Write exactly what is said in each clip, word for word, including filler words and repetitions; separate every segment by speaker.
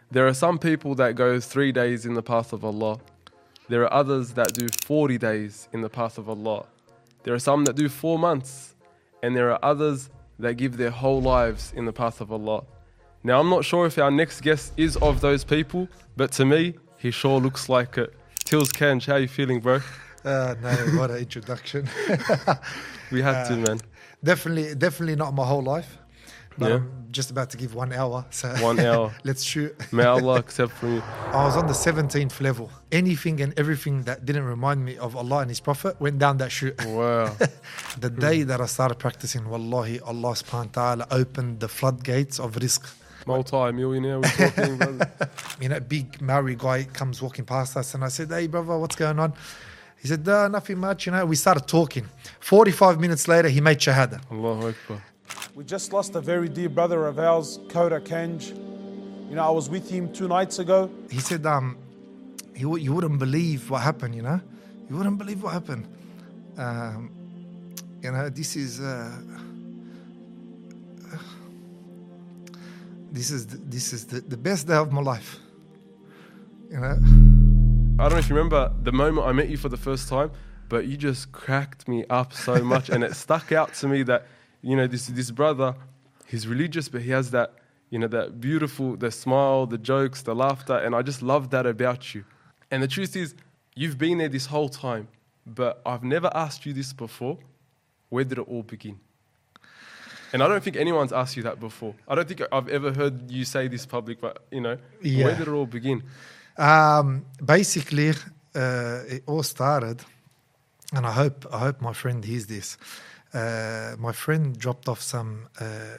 Speaker 1: There are some people that go three days in the path of Allah. There are others that do forty days in the path of Allah. There are some that do four months. And there are others that give their whole lives in the path of Allah. Now, I'm not sure if our next guest is of those people, but to me, he sure looks like it. Tills Kenj, how are you feeling, bro?
Speaker 2: Uh, no, what an introduction.
Speaker 1: We had
Speaker 2: uh,
Speaker 1: to, man.
Speaker 2: Definitely, definitely not my whole life. But
Speaker 1: Yeah.
Speaker 2: I'm just about to give one hour. So
Speaker 1: One hour.
Speaker 2: let's shoot.
Speaker 1: May Allah accept from you.
Speaker 2: I was on the seventeenth level. Anything and everything that didn't remind me of Allah and His Prophet went down that chute.
Speaker 1: Wow.
Speaker 2: The day that I started practicing, wallahi, Allah subhanahu wa ta'ala opened the floodgates of rizq.
Speaker 1: Multi-millionaire, we're talking, brother.
Speaker 2: You know, big Maori guy comes walking past us and I said, hey, brother, what's going on? He said, uh, nothing much, you know. We started talking. forty-five minutes later, he made shahada.
Speaker 1: Allahu Akbar.
Speaker 3: We just lost a very dear brother of ours, Koda Kenj. You know, I was with him two nights ago.
Speaker 2: He said, um, he w- you wouldn't believe what happened, you know. You wouldn't believe what happened. Um, you know, this is... Uh, This is the, this is the, the best day of my life. You know.
Speaker 1: I don't know if you remember the moment I met you for the first time, but you just cracked me up so much, and it stuck out to me that, you know, this this brother, he's religious, but he has that, you know, that beautiful, the smile, the jokes, the laughter, and I just love that about you. And the truth is, you've been there this whole time, but I've never asked you this before. Where did it all begin? And I don't think anyone's asked you that before. I don't think I've ever heard you say this public, but, you know,
Speaker 2: Yeah.
Speaker 1: where did it all begin?
Speaker 2: Um, basically, uh, it all started, and I hope I hope my friend hears this. Uh, my friend dropped off some uh,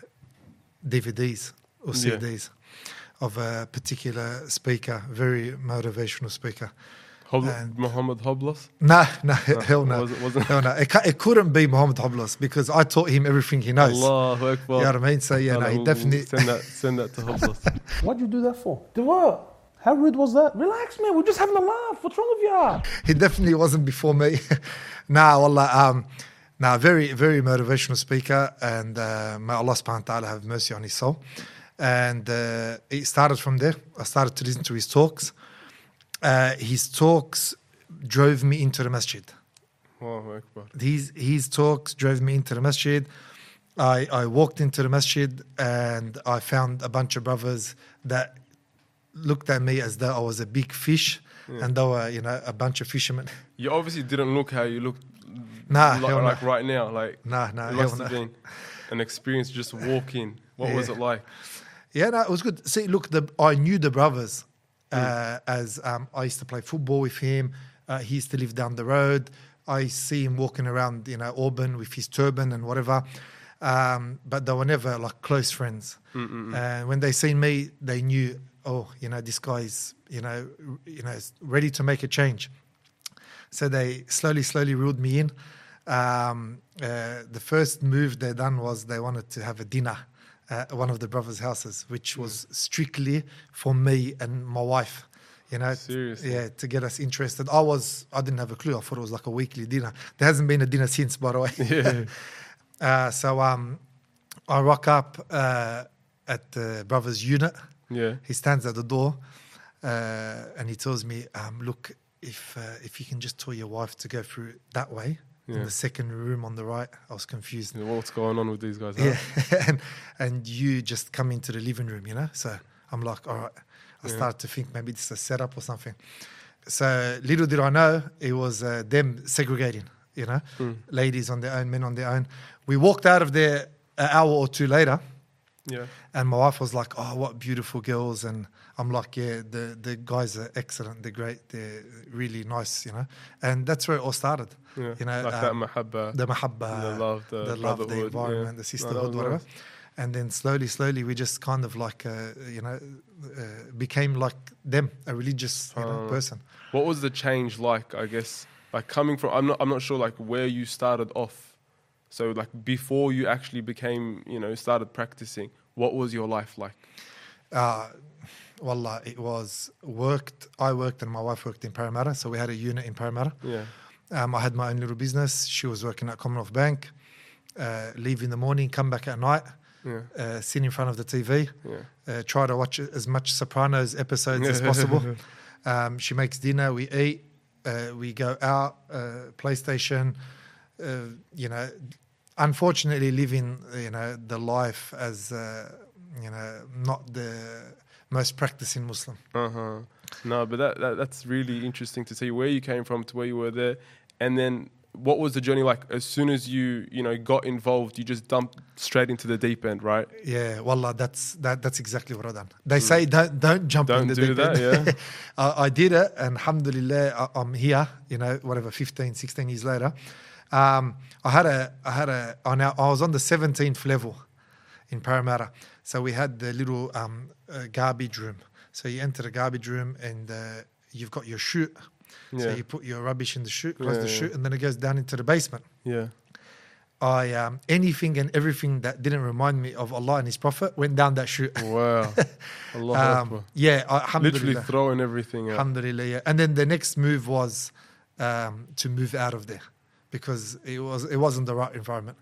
Speaker 2: D V Ds or C Ds yeah. of a particular speaker, very motivational speaker.
Speaker 1: Hob-
Speaker 2: And-
Speaker 1: Muhammad Hoblos?
Speaker 2: No, no, hell no.
Speaker 1: Was it- wasn't-
Speaker 2: Hell no. It, ca- it couldn't be Muhammad Hoblos because I taught him everything he knows.
Speaker 1: Allahu Akbar.
Speaker 2: You know what I mean? So, yeah, no, he
Speaker 1: we'll-
Speaker 2: definitely...
Speaker 1: we'll Send that, send that to Hoblos.
Speaker 3: What'd you do that for? Do what? How rude was that? Relax, man. We're just having a laugh. What's wrong with you?
Speaker 2: He definitely wasn't before me. Nah, wallah, um, nah, very, very motivational speaker, and uh, may Allah subhanahu wa ta'ala have mercy on his soul. And uh, it started from there. I started to listen to his talks. Uh, his talks drove me into the masjid.
Speaker 1: Allahu Akbar.
Speaker 2: His, his talks drove me into the masjid. I, I walked into the masjid and I found a bunch of brothers that looked at me as though I was a big fish,
Speaker 1: Yeah.
Speaker 2: and they were, you know, a bunch of fishermen.
Speaker 1: You obviously didn't look how you look
Speaker 2: Nah,
Speaker 1: like,
Speaker 2: hell no.
Speaker 1: like right now. Like,
Speaker 2: Nah, nah,
Speaker 1: it
Speaker 2: hell
Speaker 1: must
Speaker 2: no.
Speaker 1: have been an experience just walking. What was
Speaker 2: Yeah.
Speaker 1: it like?
Speaker 2: Yeah, no, it was good. See, look, the, I knew the brothers uh,
Speaker 1: Mm.
Speaker 2: as um, I used to play football with him. Uh, he used to live down the road. I see him walking around, you know, Auburn with his turban and whatever. Um, but they were never like close friends.
Speaker 1: Mm-mm-mm.
Speaker 2: And when they seen me, they knew, oh, you know, this guy's, you know, r- you know, is ready to make a change. So they slowly, slowly reeled me in. Um, uh, the first move they done was they wanted to have a dinner at one of the brothers' houses, which was strictly for me and my wife. You know,
Speaker 1: Seriously?
Speaker 2: yeah, to get us interested. I was, I didn't have a clue. I thought it was like a weekly dinner. There hasn't been a dinner since, by the way.
Speaker 1: Yeah.
Speaker 2: uh, so um, I rock up uh, at the brother's unit.
Speaker 1: Yeah.
Speaker 2: He stands at the door uh, and he tells me, um, look, if uh, if you can just tell your wife to go through that way, in
Speaker 1: Yeah.
Speaker 2: the second room on the right. I was confused.
Speaker 1: Yeah, what's going on with these guys? Huh?
Speaker 2: Yeah, and, and you just come into the living room, you know? So I'm like, all right. I
Speaker 1: Yeah.
Speaker 2: started to think maybe this is a setup or something. So little did I know, it was uh, them segregating, you know?
Speaker 1: Mm.
Speaker 2: Ladies on their own, men on their own. We walked out of there an hour or two later.
Speaker 1: Yeah.
Speaker 2: And my wife was like, oh, what beautiful girls. And I'm like, yeah, the, the guys are excellent. They're great. They're really nice, you know. And that's where it all started.
Speaker 1: Yeah.
Speaker 2: You know,
Speaker 1: like
Speaker 2: um,
Speaker 1: that mahabba.
Speaker 2: The mahabba,
Speaker 1: The love, the
Speaker 2: the, love, the
Speaker 1: brotherhood,
Speaker 2: environment,
Speaker 1: yeah.
Speaker 2: the
Speaker 1: No,
Speaker 2: sisterhood,
Speaker 1: that was
Speaker 2: whatever.
Speaker 1: nice.
Speaker 2: And then slowly, slowly, we just kind of like, uh, you know, uh, became like them, a religious you know,
Speaker 1: Uh,
Speaker 2: person.
Speaker 1: What was the change like, I guess? Like coming from, I'm not, I'm not sure like where you started off. So like before you actually became, you know, started practicing, what was your life like?
Speaker 2: Uh, Wallah, it was worked. I worked and my wife worked in Parramatta. So we had a unit in Parramatta.
Speaker 1: Yeah.
Speaker 2: Um, I had my own little business. She was working at Commonwealth Bank. Uh, leave in the morning, come back at night.
Speaker 1: Yeah.
Speaker 2: uh, sit in front of the T V,
Speaker 1: Yeah.
Speaker 2: uh, try to watch as much Sopranos episodes as possible. Um, she makes dinner, we eat, uh, we go out, uh, PlayStation, uh, you know, unfortunately living, you know, the life as, uh, you know, not the most practicing Muslim.
Speaker 1: Uh-huh. No, but that, that that's really interesting to see where you came from to where you were there. And then what was the journey like? As soon as you, you know, got involved, you just dumped straight into the deep end, right?
Speaker 2: Yeah, wallah, that's that, that's exactly what I done. They say don't don't jump
Speaker 1: Don't
Speaker 2: in the
Speaker 1: do
Speaker 2: deep
Speaker 1: that,
Speaker 2: end.
Speaker 1: yeah.
Speaker 2: I, I did it, and alhamdulillah, I, I'm here. You know, whatever, fifteen, sixteen years later, um, I had a I had a I, now, I was on the seventeenth level in Parramatta, so we had the little um, uh, garbage room. So you enter the garbage room, and uh, you've got your chute. So
Speaker 1: Yeah.
Speaker 2: you put your rubbish in the chute, close
Speaker 1: Yeah,
Speaker 2: the
Speaker 1: yeah.
Speaker 2: chute, and then it goes down into the basement.
Speaker 1: Yeah.
Speaker 2: I um, anything and everything that didn't remind me of Allah and His Prophet went down that chute.
Speaker 1: Wow. Allah
Speaker 2: Um,
Speaker 1: Akbar.
Speaker 2: yeah, I-
Speaker 1: Literally
Speaker 2: alhamdulillah.
Speaker 1: throwing everything out.
Speaker 2: Alhamdulillah, yeah. And then the next move was um, to move out of there because it was it wasn't the right environment,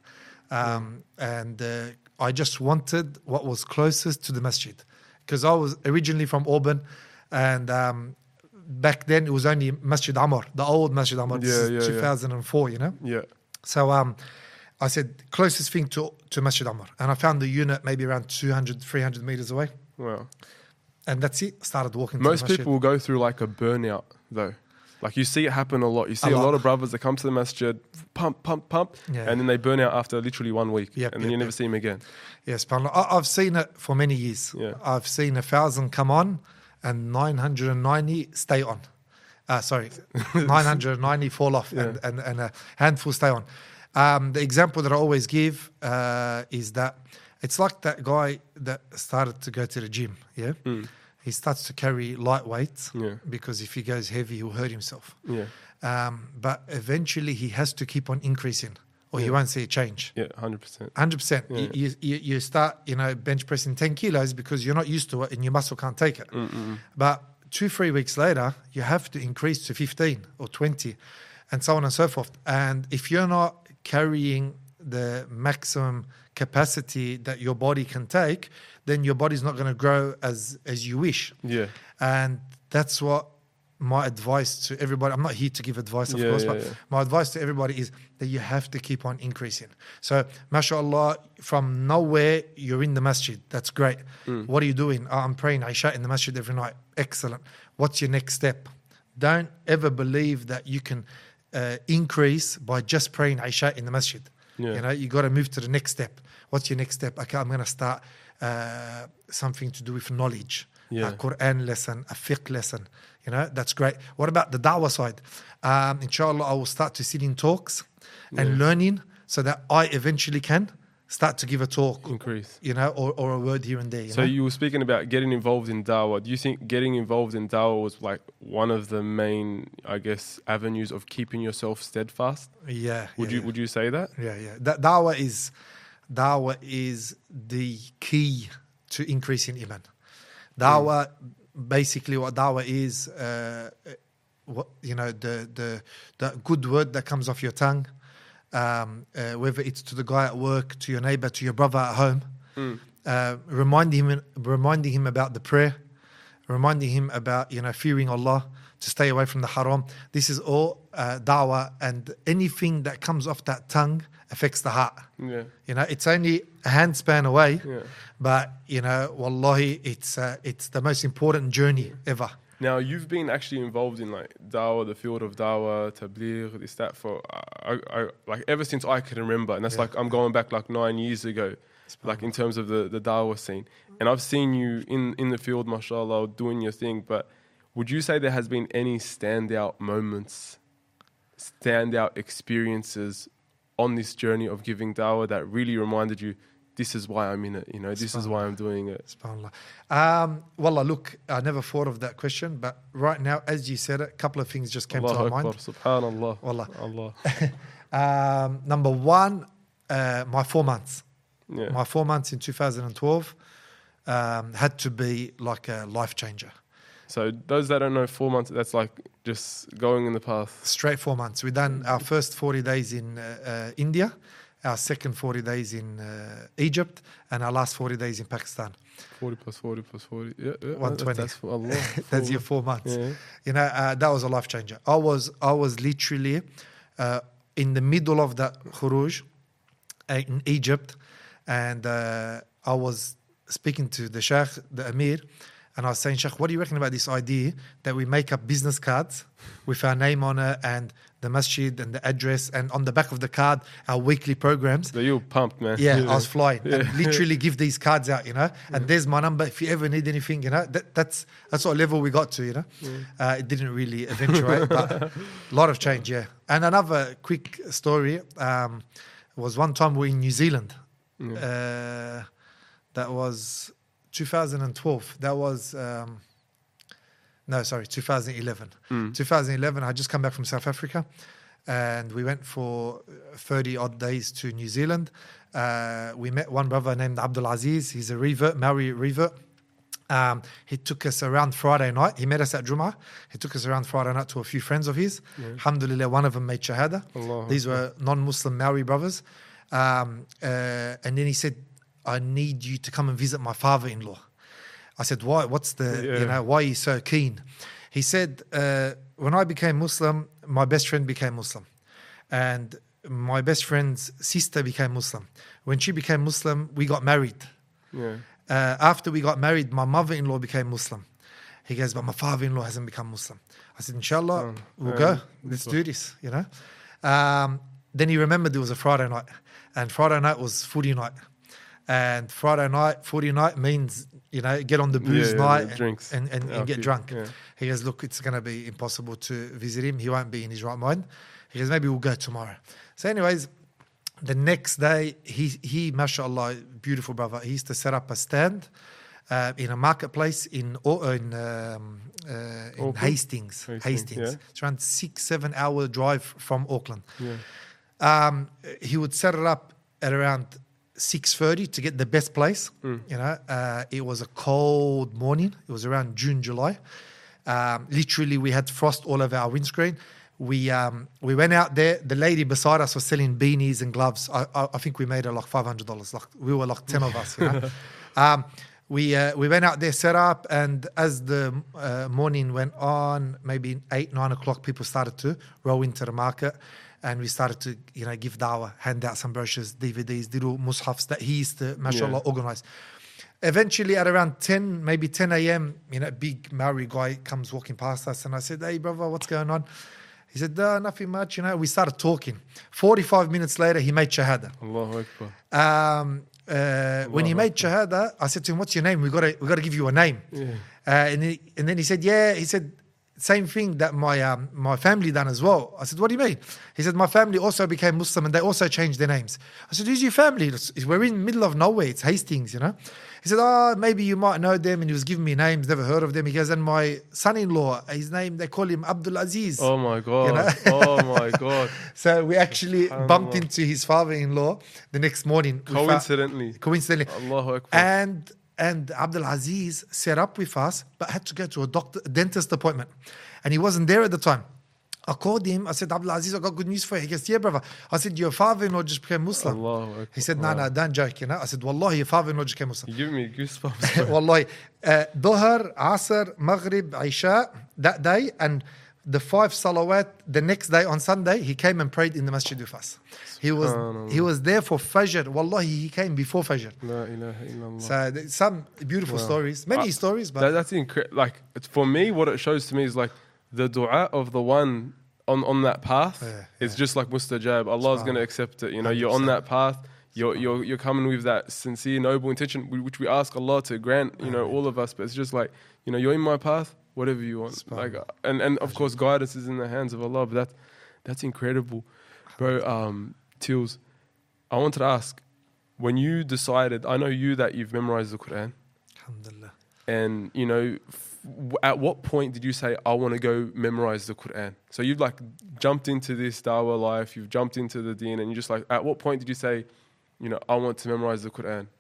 Speaker 2: um, and uh, I just wanted what was closest to the masjid because I was originally from Auburn, and um, back then it was only Masjid Amr, the old Masjid Amr. This
Speaker 1: Yeah,
Speaker 2: is
Speaker 1: yeah, yeah.
Speaker 2: two thousand four, you know.
Speaker 1: Yeah.
Speaker 2: So um, I said closest thing to to Masjid Amr, and I found the unit maybe around two hundred, three hundred meters away,
Speaker 1: Wow.
Speaker 2: and that's it. Started walking.
Speaker 1: Most
Speaker 2: to the masjid.
Speaker 1: people will go through like a burnout though. Like you see it happen a lot. You see
Speaker 2: A
Speaker 1: a,
Speaker 2: lot.
Speaker 1: lot of brothers that come to the masjid, pump, pump, pump,
Speaker 2: Yeah.
Speaker 1: and then they burn out after literally one week.
Speaker 2: Yep,
Speaker 1: and then
Speaker 2: yep,
Speaker 1: you never
Speaker 2: yep.
Speaker 1: see them again.
Speaker 2: Yes, subhanAllah. I- I've seen it for many years.
Speaker 1: Yeah.
Speaker 2: I've seen a thousand come on and nine hundred ninety stay on. Uh, sorry, nine hundred ninety fall off and,
Speaker 1: Yeah.
Speaker 2: and, and a handful stay on. Um, the example that I always give uh, is that it's like that guy that started to go to the gym. Yeah.
Speaker 1: Mm.
Speaker 2: He starts to carry light weights
Speaker 1: Yeah.
Speaker 2: because if he goes heavy, he'll hurt himself.
Speaker 1: Yeah.
Speaker 2: Um, but eventually he has to keep on increasing or he
Speaker 1: Yeah.
Speaker 2: won't see a change.
Speaker 1: Yeah. Hundred percent.
Speaker 2: Hundred percent.
Speaker 1: Yeah.
Speaker 2: You, you you start, you know, bench pressing ten kilos because you're not used to it and your muscle can't take it.
Speaker 1: Mm-mm.
Speaker 2: But two three weeks later, you have to increase to fifteen or twenty, and so on and so forth. And if you're not carrying the maximum capacity that your body can take, then your body's not going to grow as as you wish.
Speaker 1: Yeah.
Speaker 2: And that's what my advice to everybody. I'm not here to give advice, of
Speaker 1: Yeah,
Speaker 2: course,
Speaker 1: yeah,
Speaker 2: but
Speaker 1: yeah.
Speaker 2: my advice to everybody is that you have to keep on increasing. So, mashallah, from nowhere, you're in the masjid. That's great.
Speaker 1: Mm.
Speaker 2: What are you doing? Oh, I'm praying Isha in the masjid every night. Excellent. What's your next step? Don't ever believe that you can uh, increase by just praying Isha in the masjid.
Speaker 1: Yeah.
Speaker 2: You know, you got to move to the next step. What's your next step? Okay, I'm going to start uh, something to do with knowledge.
Speaker 1: Yeah.
Speaker 2: A Quran lesson, a fiqh lesson. You know, that's great. What about the da'wah side? Um, inshallah, I will start to sit in talks and
Speaker 1: Yeah.
Speaker 2: learning so that I eventually can start to give a talk,
Speaker 1: Increase.
Speaker 2: you know, or, or a word here and there. You
Speaker 1: So
Speaker 2: know?
Speaker 1: you were speaking about getting involved in dawah. Do you think getting involved in dawah was like one of the main, I guess, avenues of keeping yourself steadfast?
Speaker 2: yeah.
Speaker 1: Would
Speaker 2: yeah,
Speaker 1: you
Speaker 2: yeah.
Speaker 1: Would you say that?
Speaker 2: Yeah, yeah. That da'wah is da'wah is the key to increasing iman. Da'wah, basically, what da'wah is, uh, what you know, the the the good word that comes off your tongue, um, uh, whether it's to the guy at work, to your neighbor, to your brother at home,
Speaker 1: Mm.
Speaker 2: uh, reminding him reminding him about the prayer, reminding him about you know fearing Allah, to stay away from the haram. This is all uh, da'wah, and anything that comes off that tongue affects the heart.
Speaker 1: Yeah.
Speaker 2: You know, it's only a handspan away,
Speaker 1: Yeah.
Speaker 2: but you know, wallahi, it's uh, it's the most important journey ever.
Speaker 1: Now you've been actually involved in like dawah, the field of dawah, tabligh, this that for I, I, like ever since I can remember, and that's
Speaker 2: Yeah.
Speaker 1: like I'm going back like nine years ago, like in terms of the the dawah scene. And I've seen you in in the field, mashallah, doing your thing. But would you say there has been any standout moments, standout experiences on this journey of giving dawah that really reminded you, this is why I'm in it, you know, this is why I'm doing it?
Speaker 2: SubhanAllah. Um, wallah, look, I never thought of that question, but right now, as you said it, a couple of things just came to
Speaker 1: Allahu
Speaker 2: my
Speaker 1: Akbar,
Speaker 2: mind.
Speaker 1: subhanallah.
Speaker 2: Wallah.
Speaker 1: Allah.
Speaker 2: Um, number one, uh, my four months.
Speaker 1: Yeah.
Speaker 2: My four months in two thousand twelve um, had to be like a life changer.
Speaker 1: So those that don't know, four months, that's like just going in the path.
Speaker 2: Straight four months. We done our first forty days in uh, uh, India, our second forty days in uh, Egypt, and our last forty days in Pakistan.
Speaker 1: forty plus forty plus forty. Yeah, yeah.
Speaker 2: one twenty.
Speaker 1: That's for Allah.
Speaker 2: That's your four months.
Speaker 1: Yeah.
Speaker 2: You know, uh, that was a life changer. I was, I was literally uh, in the middle of that khuruj uh, in Egypt, and uh, I was speaking to the Sheikh, the Amir, and I was saying, Sheikh, what do you reckon about this idea that we make up business cards with our name on it and the masjid and the address, and on the back of the card, our weekly programs?
Speaker 1: So you were pumped, man.
Speaker 2: Yeah, I was flying.
Speaker 1: Yeah.
Speaker 2: And literally give these cards out, you know. And there's my number. If you ever need anything, you know, that, that's that's what level we got to, you know. Uh, it didn't really eventuate, but a lot of change, yeah. And another quick story um, was one time we were in New Zealand. Uh, that was two thousand twelve. That was... Um, No, sorry, two thousand eleven.
Speaker 1: Mm.
Speaker 2: two thousand eleven, I just come back from South Africa, and we went for thirty odd days to New Zealand. Uh, we met one brother named Abdul Aziz. He's a revert, Maori revert. Um, he took us around Friday night. He met us at Jummah. He took us around Friday night to a few friends of his.
Speaker 1: Yeah.
Speaker 2: Alhamdulillah, one of them made Shahada.
Speaker 1: Allah
Speaker 2: These were non-Muslim Maori brothers. Um, uh, and then he said, I need you to come and visit my father-in-law. I said, why? What's the,
Speaker 1: Yeah.
Speaker 2: you know, why are you so keen? He said, uh, when I became Muslim, my best friend became Muslim. And my best friend's sister became Muslim. When she became Muslim, we got married.
Speaker 1: Yeah.
Speaker 2: Uh, after we got married, my mother-in-law became Muslim. He goes, but my father-in-law hasn't become Muslim. I said, inshallah,
Speaker 1: Oh,
Speaker 2: we'll
Speaker 1: yeah.
Speaker 2: go. Let's do this, you know. Um, then he remembered it was a Friday night. And Friday night was footy night. And Friday night, footy night means, you know, get on the booze
Speaker 1: Yeah, yeah,
Speaker 2: night
Speaker 1: the
Speaker 2: and,
Speaker 1: drinks.
Speaker 2: and, and, and
Speaker 1: Okay,
Speaker 2: get drunk.
Speaker 1: yeah.
Speaker 2: He goes, look, it's going to be impossible to visit him. He won't be in his right mind. He goes, maybe we'll go tomorrow. So anyways, the next day, he, he mashallah, beautiful brother, he used to set up a stand uh, in a marketplace in, Au- in, um, uh, in
Speaker 1: Auckland?
Speaker 2: Hastings.
Speaker 1: Hastings,
Speaker 2: Hastings.
Speaker 1: yeah.
Speaker 2: It's around six, seven hour drive from Auckland.
Speaker 1: Yeah.
Speaker 2: Um, he would set it up at around six thirty to get the best place.
Speaker 1: Mm.
Speaker 2: You know, uh, it was a cold morning. It was around June, July. Um, literally, we had frost all over our windscreen. We um, we went out there. The lady beside us was selling beanies and gloves. I, I, I think we made her like five hundred dollars. Like we were like ten of us. You know, um, we uh, we went out there, set up, and as the uh, morning went on, maybe eight nine o'clock, people started to roll into the market. And we started to, you know, give dawah, hand out some brochures, D V Ds, little mushafs that he used to, mashallah,
Speaker 1: Yeah.
Speaker 2: organize. Eventually, at around ten, maybe ten a.m., you know, big Maori guy comes walking past us, and I said, "Hey, brother, what's going on?" He said, "No, nothing much." You know, we started talking. Forty-five minutes later, he made shahada.
Speaker 1: Allahu Akbar.
Speaker 2: Um, uh, when he
Speaker 1: Allahu
Speaker 2: made shahada, I said to him, "What's your name? We got to, we got to give you a name."
Speaker 1: Yeah.
Speaker 2: Uh, and he, and then he said, "Yeah." He said, same thing that my um, my family done as well. I said, what do you mean? He said, my family also became Muslim and they also changed their names. I said, who's your family? We're in the middle of nowhere. It's Hastings, you know. He said, oh, maybe you might know them. And he was giving me names, never heard of them. He goes, and my son-in-law, his name, they call him Abdul Aziz.
Speaker 1: Oh my God.
Speaker 2: know?
Speaker 1: Oh my God.
Speaker 2: So we actually
Speaker 1: Subhanallah.
Speaker 2: bumped into his father-in-law the next morning. We found-
Speaker 1: Coincidentally.
Speaker 2: coincidentally.
Speaker 1: Allahu Akbar.
Speaker 2: And and Abdul Aziz set up with us, but had to go to a doctor, a dentist appointment, and he wasn't there at the time. I called him. I said, Abdul Aziz, I got good news for you. He goes, yeah, brother. I said, your father-in-law just became Muslim.
Speaker 1: Allahu Akbar.
Speaker 2: He said, no, no, don't joke, you know. I said, Wallahi, your father-in-law just became Muslim.
Speaker 1: You give me goosebumps.
Speaker 2: Wallahi, uh, Dhuhr, Asr, Maghrib, Isha, that day, and the five salawat the next day on Sunday, he came and prayed in the masjid with us. He was
Speaker 1: Subhanallah.
Speaker 2: he was there for Fajr. Wallahi, he came before Fajr.
Speaker 1: La ilaha illallah.
Speaker 2: So there's some beautiful
Speaker 1: Wow.
Speaker 2: stories, many
Speaker 1: I-
Speaker 2: stories, but
Speaker 1: That, that's incredible. Like it's, for me, what it shows to me is like the dua of the one on, on that path.
Speaker 2: Yeah,
Speaker 1: It's
Speaker 2: yeah.
Speaker 1: just like mustajab. Allah's going to
Speaker 2: Subhanallah.
Speaker 1: accept it. You know, you're on that path. You're you're you're coming with that sincere, noble intention, wh- which we ask Allah to grant. You know, all of us. But it's just like, you know, you're in my path. Whatever you want. Like, uh, and and of course, guidance is in the hands of Allah. But that that's incredible, bro. Um, Tills, I wanted to ask, when you decided, I know you that you've memorized the Quran.
Speaker 2: Alhamdulillah.
Speaker 1: And, you know, f- w- at what point did you say, I want to go memorize the Quran? So you've like jumped into this dawah life, you've jumped into the deen, and you just like, at what point did you say, you know, I want to memorize the Quran?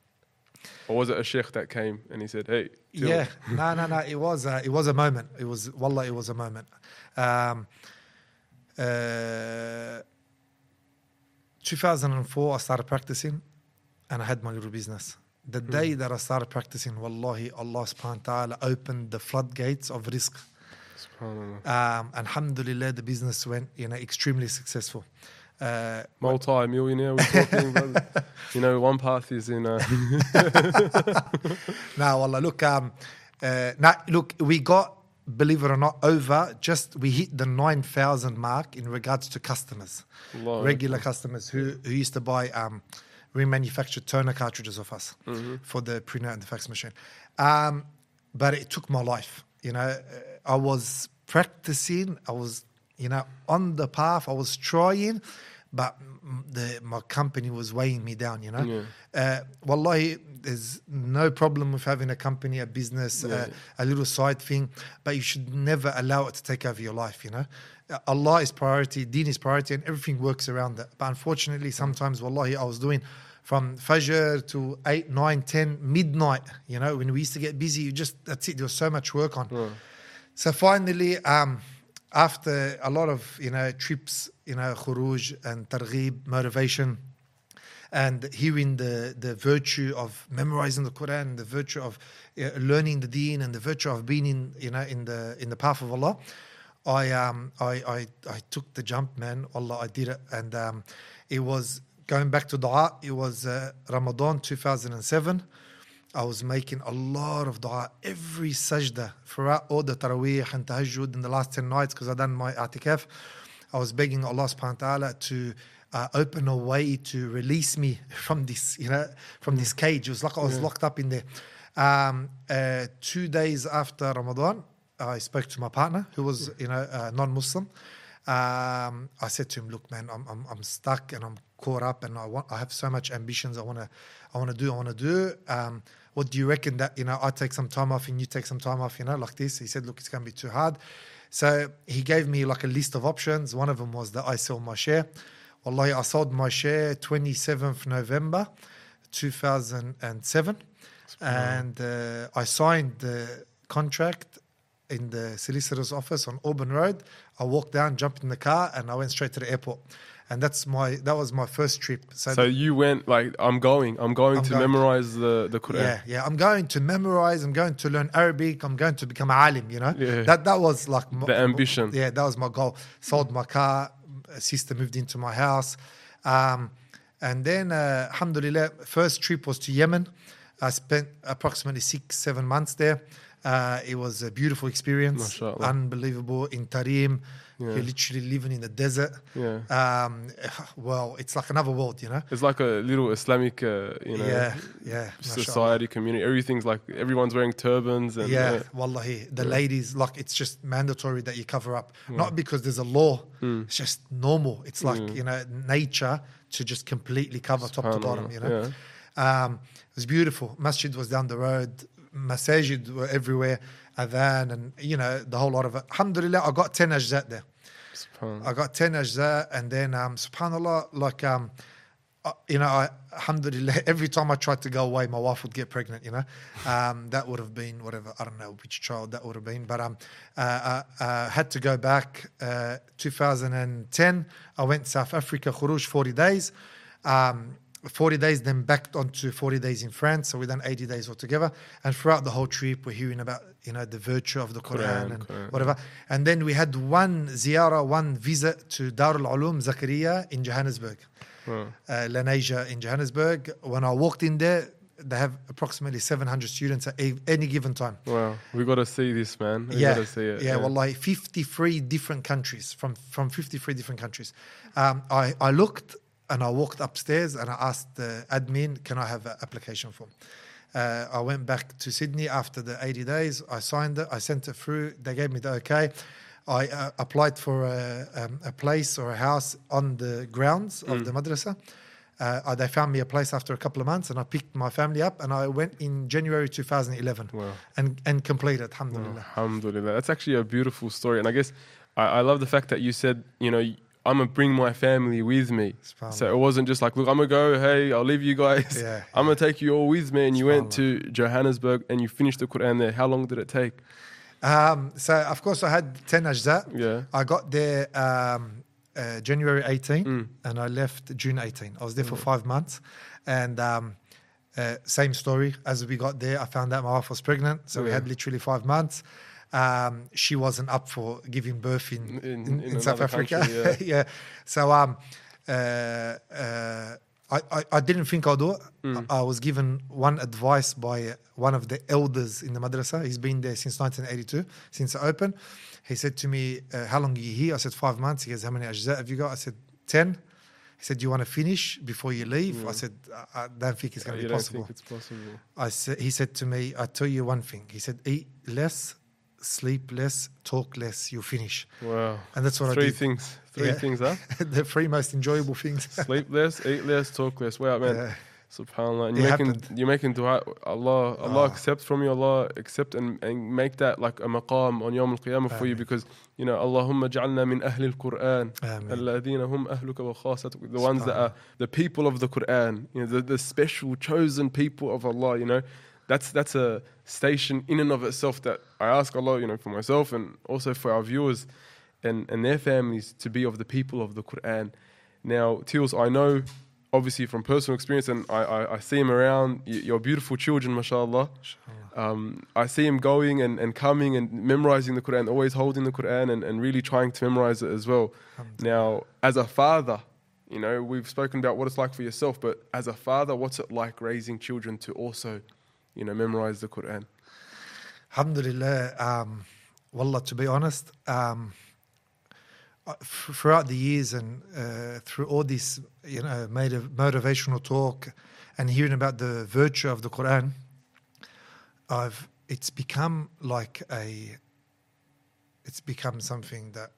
Speaker 1: Or was it a sheikh that came and he said, hey, Till?
Speaker 2: Yeah, no, no, no. It was, uh, it was a moment. It was, wallah, it was a moment. Um, uh, two thousand four, I started practicing and I had my little business. The
Speaker 1: Hmm.
Speaker 2: day that I started practicing, wallahi, Allah subhanahu wa ta'ala opened the floodgates of rizq.
Speaker 1: SubhanAllah.
Speaker 2: Um, alhamdulillah, the business went, you know, extremely successful. Uh,
Speaker 1: Multi-millionaire, we're talking, brother. You know, one path is in. Uh,
Speaker 2: now, Allah, look, um, uh, now, look, we got, believe it or not, over just, we hit the nine thousand mark in regards to customers,
Speaker 1: Allah
Speaker 2: regular customers who, who used to buy um, remanufactured toner cartridges of us for the printer and the fax machine. Um, but it took my life. You know, uh, I was practicing, I was, you know, on the path, I was trying, but mm, the, my company was weighing me down, you know.
Speaker 1: Yeah.
Speaker 2: Uh, wallahi, there's no problem with having a company, a business,
Speaker 1: Yeah.
Speaker 2: uh, a little side thing, but you should never allow it to take over your life, you know. Uh, Allah is priority, Deen is priority, and everything works around that. But unfortunately, sometimes, wallahi, I was doing from Fajr to eight, nine, ten, midnight, you know, when we used to get busy, you just, that's it, there was so much work on.
Speaker 1: Yeah.
Speaker 2: So finally, um, after a lot of, you know, trips, you know, khuruj and targhib, motivation, and hearing the, the virtue of memorizing the Quran, the virtue of uh, learning the Deen, and the virtue of being in, you know, in the in the path of Allah, I um I I, I took the jump, man. Allah, I did it, and um, it was going back to dua. It was uh, Ramadan two thousand seven. I was making a lot of dua every sajda throughout all the Taraweeh and Tahajjud in the last ten nights because I done my atikaf. I was begging Allah subhanahu wa ta'ala to uh, open a way to release me from this, you know, from this cage. It was like I was
Speaker 1: Yeah.
Speaker 2: locked up in there. Um, uh, two days after Ramadan, I spoke to my partner who was, you know, uh, non-Muslim. Um, I said to him, "Look, man, I'm I'm I'm stuck and I'm caught up, and I want I have so much ambitions. I wanna I wanna do I wanna do. Um, what do you reckon that you know I take some time off and you take some time off? You know, like this." He said, "Look, it's gonna be too hard." So he gave me like a list of options. One of them was that I sell my share. Wallahi, I sold my share twenty-seventh November two thousand seven, and uh, I signed the contract in the solicitor's office on Auburn Road. I walked down, jumped in the car, and I went straight to the airport. And that's my that was my first trip. So,
Speaker 1: So you went like, I'm going, I'm going
Speaker 2: I'm
Speaker 1: to
Speaker 2: going.
Speaker 1: memorize the, the Quran.
Speaker 2: yeah, yeah, I'm going to memorize. I'm going to learn Arabic. I'm going to become a alim. You know,
Speaker 1: Yeah.
Speaker 2: that that was like my,
Speaker 1: The ambition.
Speaker 2: Yeah, that was my goal. Sold my car. A sister moved into my house, um, and then uh, alhamdulillah, first trip was to Yemen. I spent approximately six, seven months there. Uh, it was a beautiful experience,
Speaker 1: MashaAllah.
Speaker 2: unbelievable. In Tarim,
Speaker 1: Yeah.
Speaker 2: you're literally living in the desert.
Speaker 1: Yeah.
Speaker 2: Um, well, it's like another world, you know.
Speaker 1: It's like a little Islamic, uh, you know,
Speaker 2: Yeah, yeah.
Speaker 1: society, community. Everything's like, everyone's wearing turbans. And,
Speaker 2: Yeah,
Speaker 1: uh,
Speaker 2: wallahi, the ladies, like, it's just mandatory that you cover up. Not because there's a law,
Speaker 1: Hmm.
Speaker 2: it's just normal. It's like, you know, nature to just completely cover top to bottom, you know. Um, it was beautiful. Masjid was down the road, masajid were everywhere, adhan, and, you know, the whole lot of it. Alhamdulillah, I got ten ajzat there.
Speaker 1: SubhanAllah.
Speaker 2: I got ten ajza, and then, um, subhanAllah, like, um, uh, you know, I, alhamdulillah, every time I tried to go away, my wife would get pregnant, you know. Um, that would have been whatever, I don't know which child that would have been. But um, uh, uh, uh, had to go back uh, two thousand ten. I went to South Africa, Khuruj, forty days. Um, forty days, then back onto forty days in France. So we done eighty days altogether. And throughout the whole trip, we're hearing about, you know, the virtue of the Quran,
Speaker 1: Quran,
Speaker 2: and
Speaker 1: Quran.
Speaker 2: whatever. And then we had one ziyarah, one visit to Dar al-Ulum Zakaria in Johannesburg.
Speaker 1: Wow.
Speaker 2: Uh, Lenasia in Johannesburg. When I walked in there, they have approximately seven hundred students at a- any given time.
Speaker 1: Wow. We got to see this, man. We
Speaker 2: yeah,
Speaker 1: got to see it.
Speaker 2: yeah, wallahi, fifty-three different countries, from, from fifty-three different countries. Um, I, I looked and I walked upstairs and I asked the admin, can I have an application form? Uh, I went back to Sydney after the eighty days. I signed it. I sent it through. They gave me the okay. I uh, applied for a, um, a place or a house on the grounds of the madrasa. Uh, they found me a place after a couple of months, and I picked my family up, and I went in January two thousand eleven.
Speaker 1: Wow.
Speaker 2: and and completed, alhamdulillah.
Speaker 1: Alhamdulillah. That's actually a beautiful story. And I guess I, I love the fact that you said, you know, I'm going to bring my family with me.
Speaker 2: SubhanAllah.
Speaker 1: So it wasn't just like, look, I'm going to go, hey, I'll leave you guys.
Speaker 2: Yeah,
Speaker 1: I'm going to take you all with me. And you went
Speaker 2: SubhanAllah.
Speaker 1: to Johannesburg and you finished the Quran there. How long did it take?
Speaker 2: Um, so of course I had ten ajza.
Speaker 1: Yeah.
Speaker 2: I got there um, uh, January eighteen,
Speaker 1: Mm.
Speaker 2: and I left June eighteen. I was there for five months, and um, uh, same story. As we got there, I found out my wife was pregnant, so we
Speaker 1: Yeah.
Speaker 2: had literally five months. Um, she wasn't up for giving birth in
Speaker 1: In-
Speaker 2: in,
Speaker 1: in
Speaker 2: in South
Speaker 1: another
Speaker 2: Africa.
Speaker 1: country,
Speaker 2: yeah. So um, uh, uh, I, I I didn't think I'd do it.
Speaker 1: Mm.
Speaker 2: I, I was given one advice by one of the elders in the madrasa. He's been there since nineteen eighty-two, since it opened. He said to me, uh, how long are you here? I said, five months. He goes, how many ajza have you got? I said, ten. He said, do you want to finish before you leave? I said, I, I don't think it's going to
Speaker 1: You
Speaker 2: be
Speaker 1: don't
Speaker 2: possible.
Speaker 1: think it's possible?
Speaker 2: I said, he said to me, I tell you one thing. He said, eat less, sleep less, talk less, you'll finish.
Speaker 1: Wow.
Speaker 2: And that's what I
Speaker 1: Three
Speaker 2: did.
Speaker 1: things. Three
Speaker 2: Yeah.
Speaker 1: things, huh?
Speaker 2: The three most enjoyable things.
Speaker 1: Sleep less, eat less, talk less. Wow, man.
Speaker 2: Yeah.
Speaker 1: SubhanAllah. And
Speaker 2: It
Speaker 1: you're making,
Speaker 2: happened.
Speaker 1: you're making dua. Allah, Allah
Speaker 2: Ah.
Speaker 1: accept from you. Allah accept and, and make that like a maqam on Yawm al-Qiyamah for you, because, you know, Allahumma ja'alna min ahli al-Qur'an.
Speaker 2: Ameen.
Speaker 1: Alladhina hum ahluka wa khasatuk. The ones that are the people of the Qur'an. You know, the, the special chosen people of Allah, you know. That's that's a station in and of itself that I ask Allah, you know, for myself and also for our viewers and, and their families to be of the people of the Qur'an. Now, Teals, I know obviously from personal experience, and I, I, I see him around, y- your beautiful children, mashallah. Um, I see him going and, and coming and memorizing the Qur'an, always holding the Qur'an and, and really trying to memorize it as well. Now, as a father, you know, we've spoken about what it's like for yourself, but as a father, what's it like raising children to also, you know, memorize the Qur'an?
Speaker 2: Alhamdulillah, um, wallah, to be honest, um, uh, f- throughout the years and uh, through all this, you know, motiv- motivational talk and hearing about the virtue of the Quran, I've it's become like a, it's become something that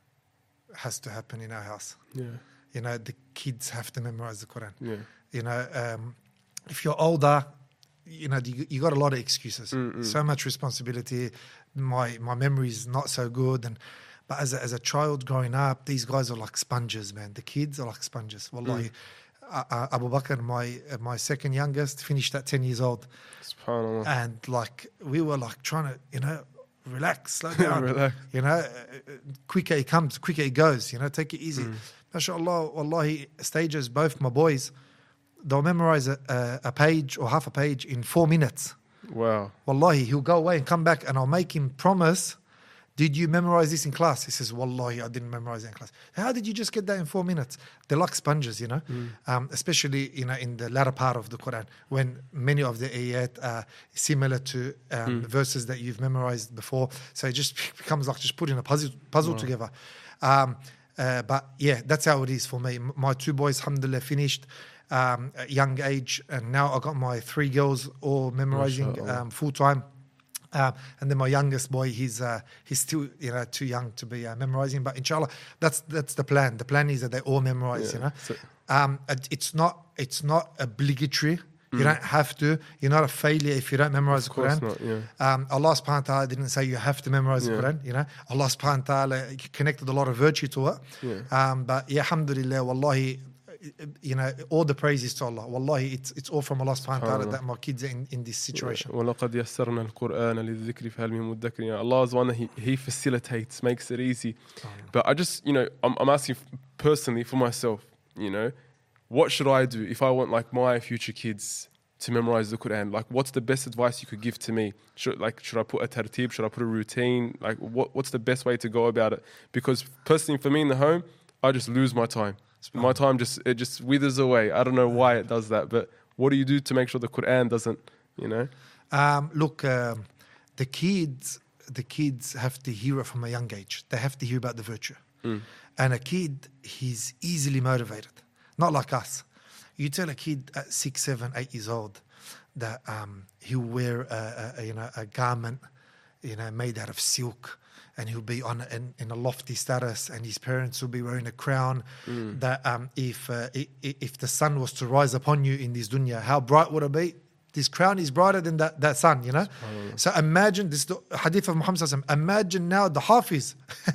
Speaker 2: has to happen in our house.
Speaker 1: Yeah,
Speaker 2: You know, the kids have to memorize the Quran.
Speaker 1: yeah,
Speaker 2: You know, um, if you're older, you know, you, you got a lot of excuses,
Speaker 1: Mm-mm.
Speaker 2: so much responsibility. My my memory is not so good, and but as a, as a child growing up, these guys are like sponges, man. The kids are like sponges. Wallahi, uh, uh, Abu Bakr, my uh, my second youngest, finished at ten years old,
Speaker 1: SubhanAllah.
Speaker 2: and like we were like trying to, you know, relax, slow down.
Speaker 1: Relax.
Speaker 2: You know, uh, uh, quicker it comes, quicker it goes. You know, take it easy.
Speaker 1: Mm.
Speaker 2: MashaAllah, wallahi, stages, both my boys, they'll memorize a, a, a page or half a page in four minutes.
Speaker 1: Wow.
Speaker 2: Wallahi, he'll go away and come back, and I'll make him promise, did you memorize this in class? He says, Wallahi, I didn't memorize it in class. How did you just get that in four minutes? They're like sponges, you know, um, especially, you know, in the latter part of the Quran, when many of the ayat are similar to um, verses that you've memorized before. So it just becomes like just putting a puzzle, puzzle together. Um, uh, but yeah, that's how it is for me. M- My two boys, alhamdulillah, finished um, at young age, and now I got my three girls all memorizing
Speaker 1: MashaAllah.
Speaker 2: um, full time. Um, and then my youngest boy, he's uh, he's still, you know, too young to be uh, memorizing. But inshallah, that's that's the plan. The plan is that they all memorize.
Speaker 1: Yeah.
Speaker 2: You know,
Speaker 1: So-
Speaker 2: um, it- it's not it's not obligatory. You don't have to. You're not a failure if you don't memorize the
Speaker 1: Of course
Speaker 2: Quran.
Speaker 1: not, yeah.
Speaker 2: Um, Allah subhanahu wa ta'ala didn't say you have to memorize
Speaker 1: Yeah.
Speaker 2: the Quran. You know, Allah subhanahu wa ta'ala connected a lot of virtue to it.
Speaker 1: Yeah.
Speaker 2: Um, but yeah, alhamdulillah, wallahi, you know, all the praise is to Allah. Wallahi, it's it's all from Allah subhanahu wa ta'ala
Speaker 1: SubhanAllah.
Speaker 2: that my kids are in, in this situation.
Speaker 1: وَلَقَدْ يَسَّرْنَا الْقُرْآنَ لِلذِّكْرِ فَهَلْ مِن مُدَّكِرٍ. You know, Allah is one that he, he facilitates, makes it easy. But I just, you know, I'm, I'm asking personally for myself, you know, what should I do if I want like my future kids to memorize the Quran? Like, what's the best advice you could give to me? Should like should I put a tartib? Should I put a routine? Like, what what's the best way to go about it? Because personally, for me in the home, I just lose my time. My time just it just withers away. I don't know why it does that, but what do you do to make sure the Quran doesn't, you know?
Speaker 2: Um, look, um, the kids, the kids have to hear it from a young age. They have to hear about the virtue. And a kid, he's easily motivated, not like us. You tell a kid at six, seven, eight years old that um, he'll wear a, a, you know a garment, you know, made out of silk, and he'll be on in, in a lofty status, and his parents will be wearing a crown. That um, if uh, i- i- if the sun was to rise upon you in this dunya, how bright would it be? This crown is brighter than that, that sun, you know. So imagine this, the hadith of Muhammad sallallahu alaihi wasallam. Imagine now the Hafiz.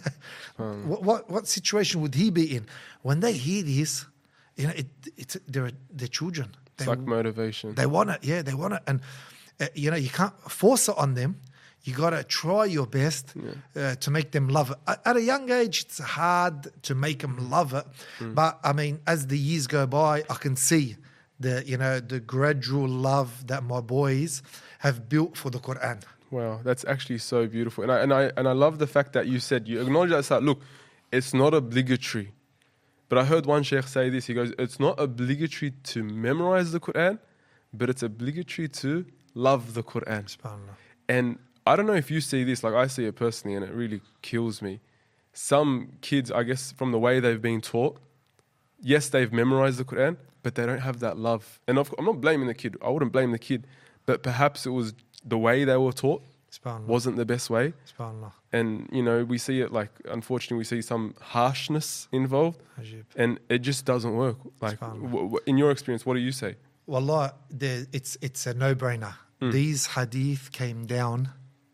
Speaker 2: what, what what situation would he be in when they hear this? You know, it, it's they're they're children.
Speaker 1: It's
Speaker 2: They,
Speaker 1: like motivation.
Speaker 2: they want it, yeah, they want it, and uh, you know you can't force it on them. You got to try your best uh, to make them love it. At, at a young age, it's hard to make them love it. Mm. But I mean, as the years go by, I can see the, you know, the gradual love that my boys have built for the Quran.
Speaker 1: Wow, that's actually so beautiful. And I, and I, and I love the fact that you said, you acknowledge that, that, look, it's not obligatory. But I heard one sheikh say this, he goes, it's not obligatory to memorize the Quran, but it's obligatory to love the Quran.
Speaker 2: SubhanAllah.
Speaker 1: And I don't know if you see this, like I see it personally, and it really kills me. Some kids, I guess, from the way they've been taught, yes, they've memorized the Quran, but they don't have that love. And of, I'm not blaming the kid. I wouldn't blame the kid. But perhaps it was the way they were taught wasn't the best way. And, you know, we see it like, unfortunately, we see some harshness involved. Ajib. And it just doesn't work. Like, w- w- in your experience, what do you say?
Speaker 2: Wallah, there, it's, it's a no-brainer. Mm. These hadith came down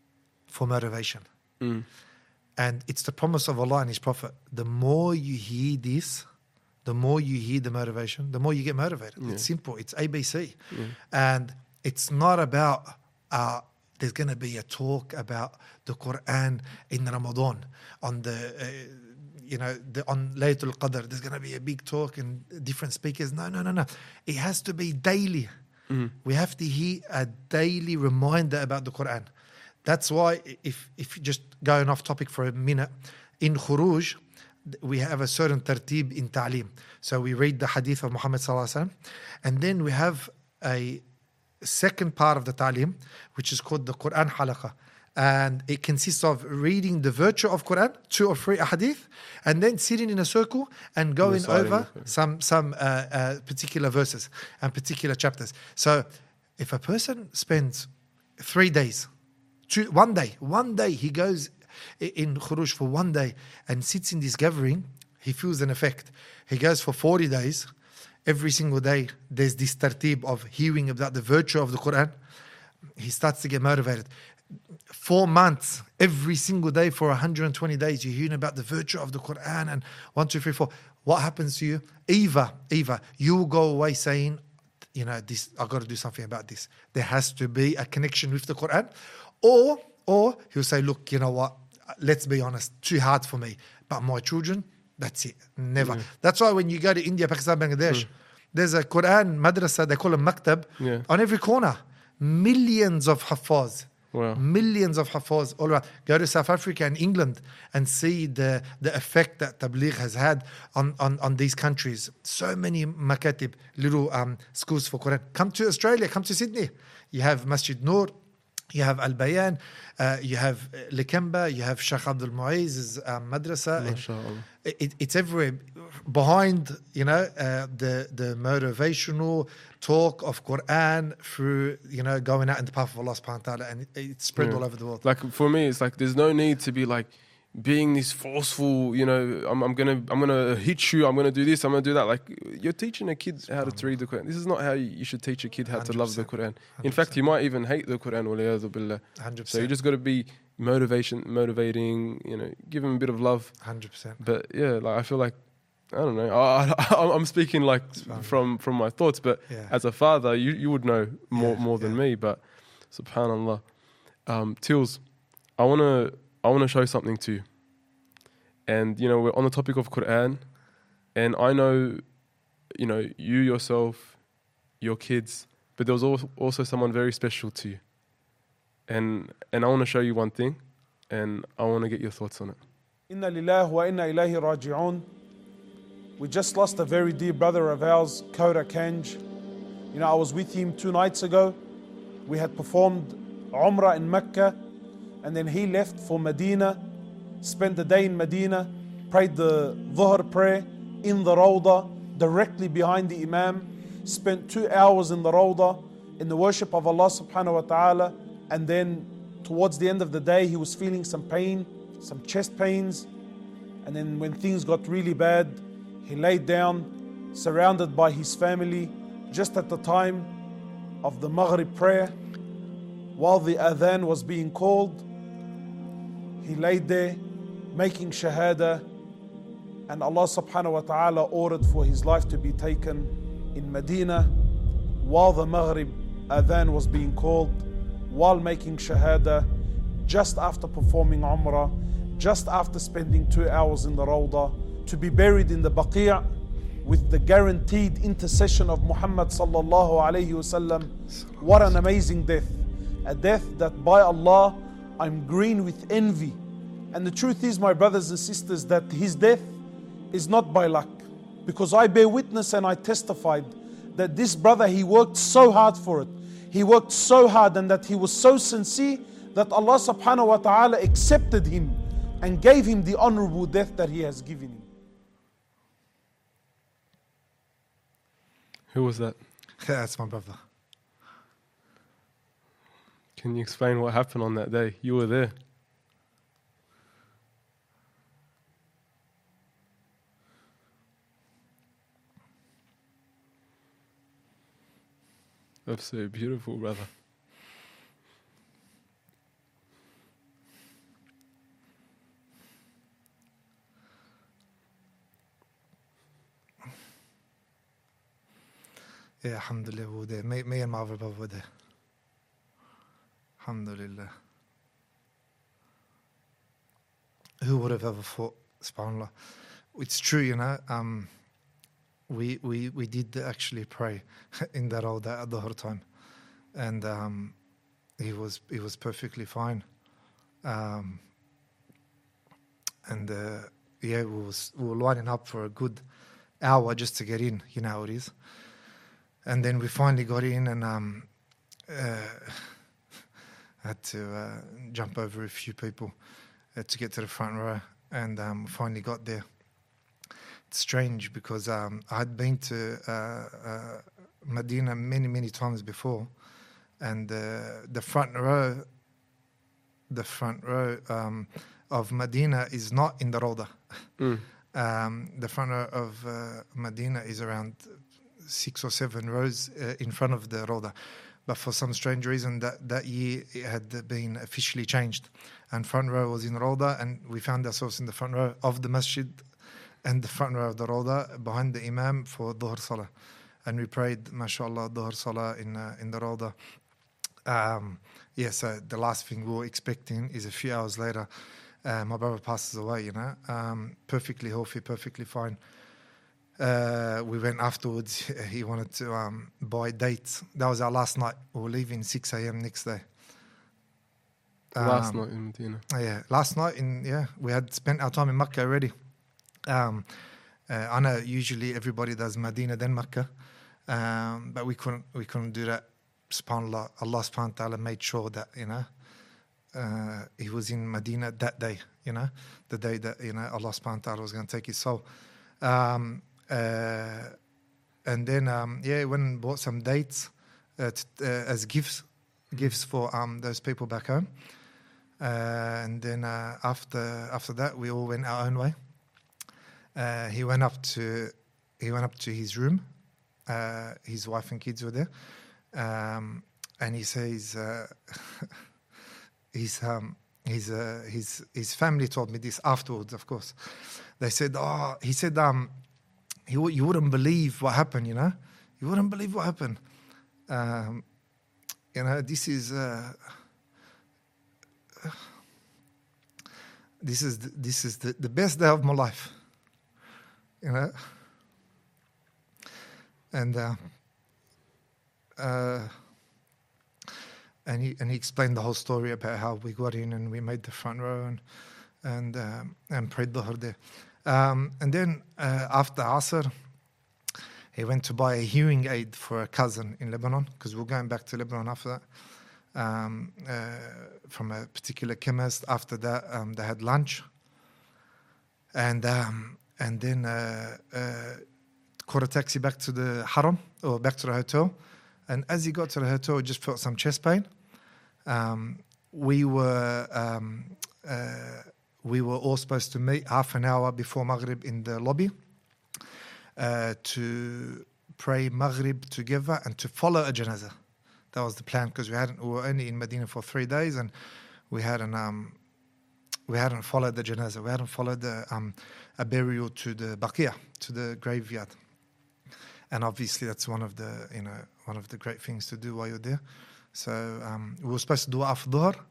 Speaker 2: for motivation. Mm. And it's the promise of Allah and His Prophet. The more you hear this, the more you hear the motivation, the more you get motivated. Yeah. It's simple. It's A B C. Yeah. And it's not about, uh, there's going to be a talk about the Quran in Ramadan on the, uh, you know, the, on Laylatul Qadr. There's going to be a big talk and different speakers. No, no, no, no. It has to be daily. Mm. We have to hear a daily reminder about the Quran. That's why, if if just going off topic for a minute, in Khuruj, we have a certain tartib in ta'lim. So we read the hadith of Muhammad sallallahu alaihi wasallam, and then we have a second part of the ta'lim, which is called the Quran halaqa. And it consists of reading the virtue of Quran, two or three hadith, and then sitting in a circle and going over some some uh, uh, particular verses and particular chapters. So if a person spends three days, two, one day, one day he goes in Khuruj for one day and sits in this gathering, he feels an effect. He goes for forty days. Every single day there's this tartib of hearing about the virtue of the Quran. He starts to get motivated. Four months, every single day for one hundred twenty days, you're hearing about the virtue of the Quran and one, two, three, four. What happens to you? Either, either you will go away saying, you know, this, I've got to do something about this. There has to be a connection with the Quran. Or, or he'll say, look, you know what? Let's be honest, too hard for me. But my children, that's it. Never. Mm. That's why when you go to India, Pakistan, Bangladesh, mm. there's a Quran madrasa, they call it maktab, yeah. on every corner. Millions of haffaz.
Speaker 1: Wow.
Speaker 2: Millions of haffaz all around. Go to South Africa and England and see the, the effect that Tabligh has had on, on, on these countries. So many makatib, little um, schools for Quran. Come to Australia, come to Sydney. You have Masjid Noor, you have Al Bayan, uh, you have Lakemba, you have Sheikh Abdul Mu'iz's um, madrasa. And it, it's everywhere. Behind, you know, uh, the the motivational talk of Quran through, you know, going out in the path of Allah subhanahu wa ta'ala, and it, it's spread yeah. all over the world.
Speaker 1: Like for me, it's like there's no need to be like being this forceful, you know, I'm, I'm gonna I'm gonna hit you, I'm gonna do this, I'm gonna do that. Like you're teaching a kid how to read the Quran. This is not how you should teach a kid how to love the Quran. In one hundred percent. Fact, you might even hate the Quran. Waliyadhu billah.
Speaker 2: one hundred percent.
Speaker 1: So you just got to be motivation, motivating. You know, give him a bit of love.
Speaker 2: one hundred percent.
Speaker 1: But yeah, like I feel like I don't know. I, I, I'm speaking like from from my thoughts, but yeah. as a father, you, you would know more yeah, more than yeah. me. But subhanallah, um, Tills, I wanna I wanna show something to you. And you know, we're on the topic of Quran, and I know, you know, you yourself, your kids, but there was also someone very special to you. And and I want to show you one thing, and I want to get your thoughts on it.
Speaker 3: Inna lillahi wa inna ilayhi raji'un. We just lost a very dear brother of ours, Kota Kanj. You know, I was with him two nights ago. We had performed Umrah in Mecca, and then he left for Medina, spent the day in Medina, prayed the Dhuhr prayer in the Rawdah, directly behind the Imam, spent two hours in the Rawdah, in the worship of Allah subhanahu wa ta'ala, and then towards the end of the day, he was feeling some pain, some chest pains, and then when things got really bad, he laid down, surrounded by his family, just at the time of the Maghrib prayer, while the adhan was being called. He laid there, making shahada, and Allah subhanahu wa ta'ala ordered for his life to be taken in Medina, while the Maghrib adhan was being called, while making shahada, just after performing Umrah, just after spending two hours in the Rawdah, to be buried in the Baqi' with the guaranteed intercession of Muhammad sallallahu alayhi wasallam. What an amazing death. A death that by Allah, I'm green with envy. And the truth is, my brothers and sisters, that his death is not by luck. Because I bear witness and I testified that this brother, he worked so hard for it. He worked so hard and that he was so sincere that Allah subhanahu wa ta'ala accepted him and gave him the honorable death that he has given him.
Speaker 1: Who was that?
Speaker 2: That's my brother.
Speaker 1: Can you explain what happened on that day? You were there. That's so beautiful, brother.
Speaker 2: Yeah, alhamdulillah, we were there. Me, me and my other brother were there. Alhamdulillah. Who would have ever thought, subhanAllah. It's true, you know, um, we, we, we did actually pray in that old at the Dhuhr time. And um, he was he was perfectly fine. Um, and uh, yeah, we, was, we were lining up for a good hour just to get in, you know how it is. And then we finally got in and um, uh, had to uh, jump over a few people uh, to get to the front row. And um, finally got there. It's strange because um, I had been to uh, uh, Medina many, many times before. And uh, the front row, the front row um, of Medina is not in the Rawdah. Mm. Um, the front row of uh, Medina is around six or seven rows uh, in front of the Rawdah. But for some strange reason, that, that year it had been officially changed. And front row was in Rawdah, and we found ourselves in the front row of the masjid and the front row of the Rawdah behind the Imam for Dhuhr Salah. And we prayed, mashallah, Dhuhr Salah in, uh, in the Rawdah. Um, yeah, so the last thing we were expecting is a few hours later, uh, my brother passes away, you know, um, perfectly healthy, perfectly fine. Uh, we went afterwards. He wanted to um, buy dates. That was our last night. We were leaving six a.m. next day. Um,
Speaker 1: last night in Medina.
Speaker 2: Yeah, last night in yeah, we had spent our time in Mecca already. Um, uh, I know usually everybody does Medina then Mecca, um, but we couldn't we couldn't do that. SubhanAllah, Allah subhanahu wa ta'ala made sure that, you know, uh, he was in Medina that day, you know, the day that, you know, Allah subhanahu wa ta'ala was going to take his soul. Um, uh, and then, um, yeah, went and bought some dates uh, t- uh, as gifts, gifts for um, those people back home. Uh, and then uh, after after that, we all went our own way. Uh, he went up to he went up to his room. Uh, his wife and kids were there. Um, and he says, uh, his, um, his, uh, his, his family told me this afterwards, of course. They said, oh, he said, um, he w- you wouldn't believe what happened, you know? You wouldn't believe what happened. Um, you know, this is, uh, this is, the, this is the, the best day of my life, you know? And, uh, Uh, and he and he explained the whole story about how we got in and we made the front row and and um, and prayed Dhuhr there. Um, and then uh, after Asr, he went to buy a hearing aid for a cousin in Lebanon because we were going back to Lebanon after that. Um, uh, from a particular chemist. After that, um, they had lunch, and um, and then uh, uh, caught a taxi back to the Haram or back to the hotel. And as he got to the hotel, he just felt some chest pain. Um, we were um, uh, we were all supposed to meet half an hour before Maghrib in the lobby uh, to pray Maghrib together and to follow a janazah. That was the plan because we hadn't we were only in Medina for three days and we hadn't um, we hadn't followed the janazah. We hadn't followed the um, a burial to the Baqi', to the graveyard. And obviously, that's one of the you know one of the great things to do while you're there. So um, we were supposed to do it after Dhuhr.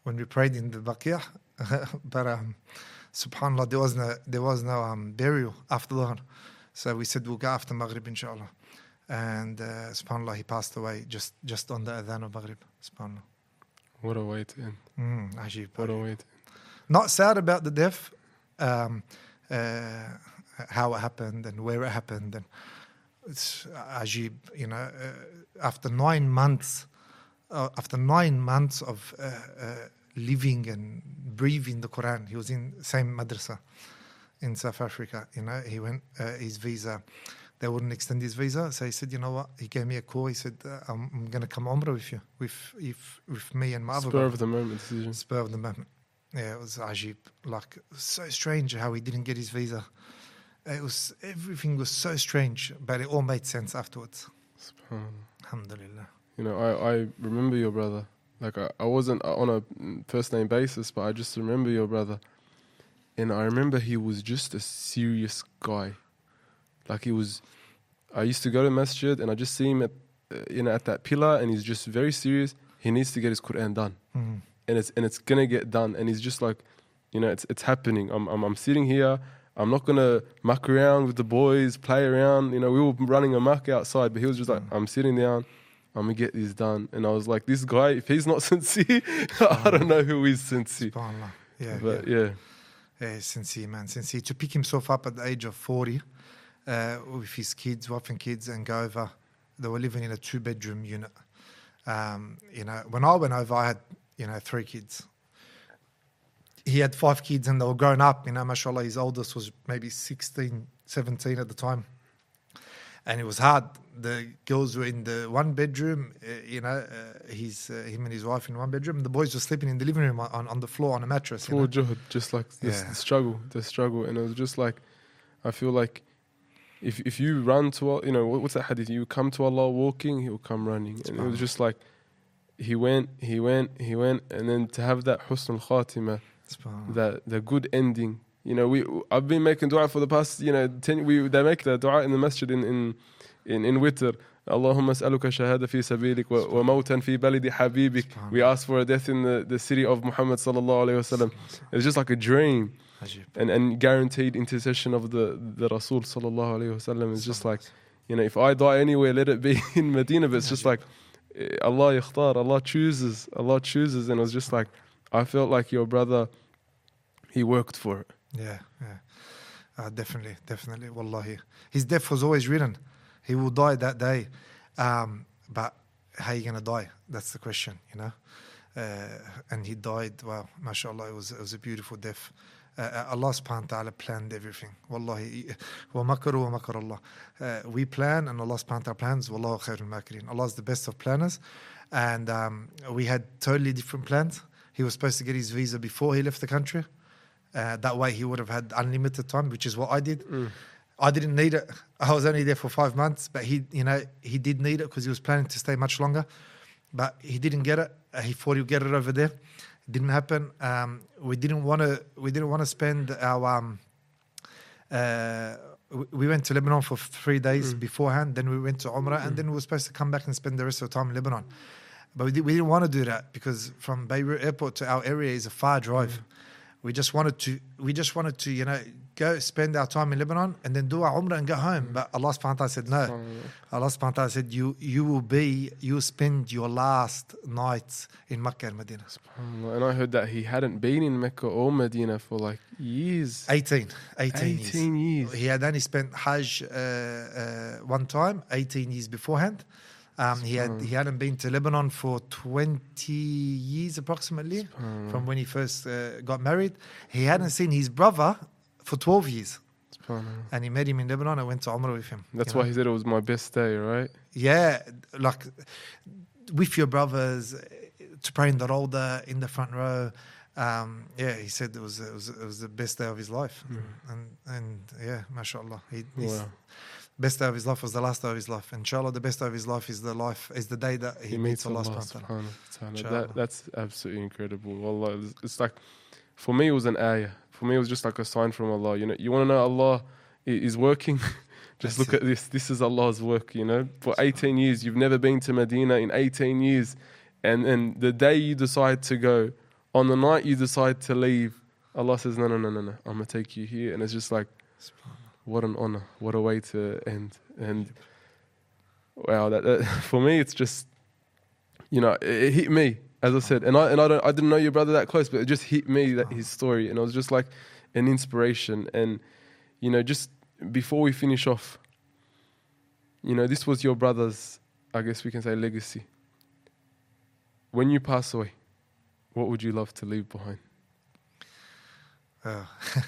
Speaker 2: when we prayed in the Baqiyah, but um, subhanallah, there was no there was no um, burial after Dhuhr. So we said we'll go after Maghrib, inshallah. And uh, subhanallah, he passed away just, just on the adhan of Maghrib. Subhanallah.
Speaker 1: What a way to end.
Speaker 2: Mm, ajib,
Speaker 1: What a
Speaker 2: ajib.
Speaker 1: way to end.
Speaker 2: Not sad about the death, um, uh, how it happened and where it happened. And it's ajib, you know, uh, after nine months, uh, after nine months of uh, uh, living and breathing the Quran, he was in the same madrasa in South Africa. You know, he went, uh, his visa, they wouldn't extend his visa. So he said, you know what? He gave me a call. He said, uh, I'm, I'm going to come Umrah with you, with, if, with me and my other
Speaker 1: Spur
Speaker 2: brother.
Speaker 1: of the moment decision.
Speaker 2: Spur of the moment. Yeah, it was ajib. Like, so strange how he didn't get his visa. It was, everything was so strange, but it all made sense afterwards.
Speaker 1: SubhanAllah.
Speaker 2: Alhamdulillah.
Speaker 1: You know, I, I remember your brother. Like, I, I wasn't on a first name basis, but I just remember your brother. And I remember he was just a serious guy. Like, he was, I used to go to masjid and I just see him at, uh, you know, at that pillar, and he's just very serious. He needs to get his Quran done.
Speaker 2: Mm.
Speaker 1: And it's and it's gonna get done. And he's just like, you know, it's it's happening. I'm I'm, I'm sitting here. I'm not gonna muck around with the boys, play around. You know, we were running a muck outside, but he was just like, I'm sitting down. I'm gonna get this done. And I was like, this guy, if he's not sincere, I don't know who is sincere.
Speaker 2: SubhanAllah. Yeah,
Speaker 1: But
Speaker 2: yeah.
Speaker 1: yeah,
Speaker 2: Yeah, sincere, man. Sincere. To pick himself up at the age of forty uh, with his kids, wife and kids, and go over. They were living in a two-bedroom unit. Um, you know, when I went over, I had, you know, three kids. He had five kids and they were grown up. You know, mashallah, his oldest was maybe sixteen, seventeen at the time. And it was hard. The girls were in the one bedroom, uh, you know, uh, he's, uh, him and his wife in one bedroom. The boys were sleeping in the living room on, on the floor on a mattress. You
Speaker 1: full
Speaker 2: know?
Speaker 1: juhud, just like this
Speaker 2: Yeah.
Speaker 1: the struggle, the struggle. And it was just like, I feel like if if you run to, Al- you know, what- what's that hadith? You come to Allah walking, He will come running. And it was just like, he went, he went, he went. And then to have that husn al-khatimah,
Speaker 2: SubhanAllah.
Speaker 1: that the good ending. You know, we I've been making dua for the past, you know, ten. We they make the dua in the masjid in in in, in witr. Allahumma as'aluka shahada fi sabilik wa, wa mawtan fi balidi habibik. We ask for a death in the, the city of Muhammad sallallahu alaihi wasallam. It's just like a dream,
Speaker 2: Ajib.
Speaker 1: and and guaranteed intercession of the the Rasul sallallahu alaihi wasallam. It's just like, you know, if I die anywhere, let it be in Medina. But it's just like eh, Allah yakhtar, Allah chooses, Allah chooses, and it was just like, I felt like your brother, he worked for it.
Speaker 2: Yeah, yeah. Uh, definitely, definitely. Wallahi. His death was always written. He will die that day. Um, but how are you going to die? That's the question, you know. Uh, and he died, wow, mashallah, it was, it was a beautiful death. Uh, Allah subhanahu wa ta'ala planned everything. Wallahi. Wa makaru wa makar Allah. Uh, we plan and Allah subhanahu wa ta'ala plans. Wallahu khairul makirin. Allah is the best of planners. And um, we had totally different plans. He was supposed to get his visa before he left the country. Uh, that way he would have had unlimited time, which is what I did.
Speaker 1: Mm.
Speaker 2: I didn't need it. I was only there for five months, but he, you know, he did need it because he was planning to stay much longer. But he didn't get it. Uh, he thought he'd get it over there. It didn't happen. Um, we didn't want to. We didn't want to spend our. Um, uh, we- we went to Lebanon for three days
Speaker 1: Mm.
Speaker 2: beforehand. Then we went to Umrah, and then we were supposed to come back and spend the rest of the time in Lebanon. But we, did, we didn't want to do that because from Beirut Airport to our area is a far drive. We just wanted to, we just wanted to, you know, go spend our time in Lebanon and then do our Umrah and go home. But Allah subhanahu wa ta'ala said no. Allah subhanahu wa ta'ala said you, you will be, you will spend your last nights in Makkah and Medina.
Speaker 1: SubhanAllah. And I heard that he hadn't been in Mecca or Medina for like years.
Speaker 2: eighteen, eighteen,
Speaker 1: eighteen
Speaker 2: years.
Speaker 1: years.
Speaker 2: He had only spent Hajj uh, uh, one time, eighteen years beforehand. Um, he had he hadn't been to Lebanon for twenty years approximately from when he first uh, got married. He hadn't seen his brother for twelve years,
Speaker 1: SubhanAllah.
Speaker 2: and he met him in Lebanon and went to Umrah with him.
Speaker 1: That's
Speaker 2: you
Speaker 1: why
Speaker 2: know?
Speaker 1: he said it was my best day, right?
Speaker 2: Yeah, like with your brothers uh, to pray in the Rawda in the front row. Um, yeah, he said it was it was it was the best day of his life, and and yeah, mashallah, he, he's,
Speaker 1: Wow.
Speaker 2: best day of his life was the last day of his life. Inshallah, the best day of his life is the life is the day that he,
Speaker 1: He
Speaker 2: meets
Speaker 1: meets
Speaker 2: Allah
Speaker 1: Allah
Speaker 2: subhanahu wa ta'ala.
Speaker 1: subhanahu wa ta'ala.
Speaker 2: Inshallah.
Speaker 1: That, that's absolutely incredible. Wallah, it's, it's like, for me it was an ayah. For me it was just like a sign from Allah. You know, you want to know Allah i- is working?
Speaker 2: That's
Speaker 1: Just look
Speaker 2: it.
Speaker 1: at this. This is Allah's work, you know. For eighteen years, you've never been to Medina in eighteen years. And and the day you decide to go, on the night you decide to leave, Allah says, no, no, no, no, no, I'm going to take you here. And it's just like, what an honor, what a way to end. And wow, that, that for me, it's just, you know, it, it hit me, as I said. And I and I don't I didn't know your brother that close, but it just hit me, that his story. And it was just like an inspiration. And, you know, just before we finish off, you know, this was your brother's, I guess we can say, legacy. When you pass away, what would you love to leave behind?
Speaker 2: Uh,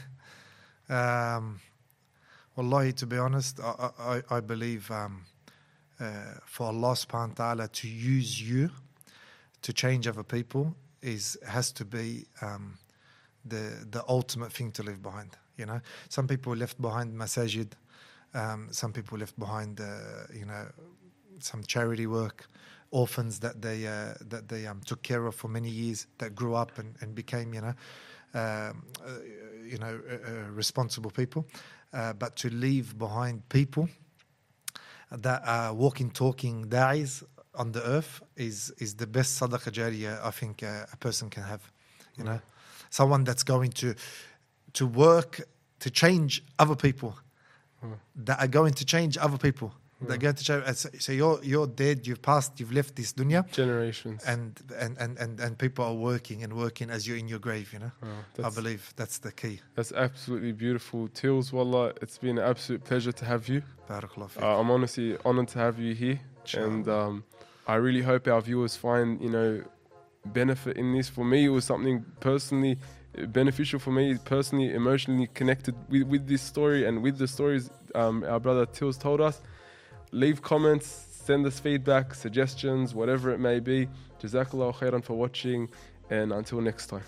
Speaker 2: um, Wallahi, to be honest, I, I, I believe um, uh, for Allah subhanahu wa ta'ala to use you to change other people is has to be um, the the ultimate thing to leave behind. You know, some people left behind masajid, um, some people left behind, uh, you know, some charity work, orphans that they uh, that they um, took care of for many years, that grew up and, and became, you know, um, uh, you know, uh, uh, responsible people. Uh, but to leave behind people that are walking, talking da'is on the earth is is the best sadaqah jariyah I think uh, a person can have. You know, someone that's going to to work to change other people, mm. that are going to change other people. They're going to change. So you're you're dead. You've passed. You've left this dunya.
Speaker 1: Generations.
Speaker 2: And and, and, and and people are working and working as you're in your grave. You know. Oh, I believe that's the key.
Speaker 1: That's absolutely beautiful. Tils, wallah, it's been an absolute pleasure to have you.
Speaker 2: Barakallah fiik.
Speaker 1: Uh, I'm honestly honoured to have you here, sure. and um, I really hope our viewers find, you know, benefit in this. For me, it was something personally beneficial for me, personally, emotionally connected with, with this story and with the stories um, our brother Tils told us. Leave comments, send us feedback, suggestions, whatever it may be. Jazakallah khairan for watching, and until next time.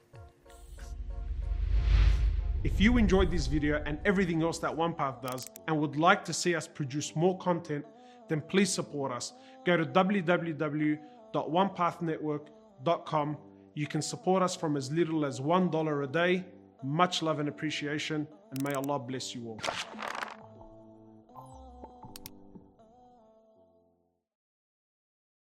Speaker 4: If you enjoyed this video and everything else that OnePath does and would like to see us produce more content, then please support us. Go to w w w dot one path network dot com. You can support us from as little as one dollar a day. Much love and appreciation, and may Allah bless you all.